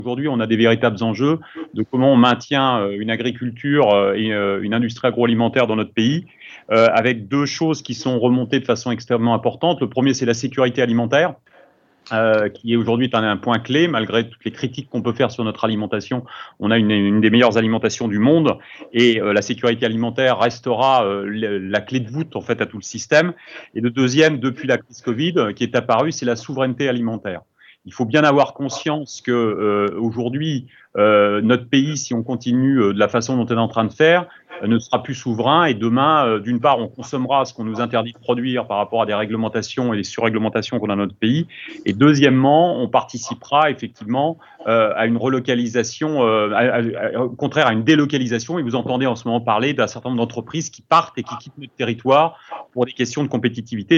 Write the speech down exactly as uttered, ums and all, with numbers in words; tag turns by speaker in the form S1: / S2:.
S1: Aujourd'hui, on a des véritables enjeux de comment on maintient, heu, une agriculture, heu et heu, une industrie agroalimentaire dans notre pays, heu, avec deux choses qui sont remontées de façon extrêmement importante. Le premier, c'est la sécurité alimentaire, heu, qui est aujourd'hui est un un point clé. Malgré toutes les critiques qu'on peut faire sur notre alimentation, on a une une des meilleures alimentations du monde et heu, la sécurité alimentaire restera, heu, le la clé de voûte, en fait, à tout le système. Et le deuxième, depuis la crise Covid, qui est apparue, c'est la souveraineté alimentaire. Il faut bien avoir conscience que, heu, aujourd'hui, heu, notre pays, si on continue, heu, de la façon dont on est en train de faire, ne sera plus souverain et demain, heu, d'une part, on consommera ce qu'on nous interdit de produire par rapport à des réglementations et des surréglementations qu'on a dans notre pays et deuxièmement, on participera effectivement, heu, à une relocalisation, heu, à à à au contraire à une délocalisation et vous entendez en ce moment parler d'un certain nombre d'entreprises qui partent et qui quittent notre territoire pour des questions de compétitivité.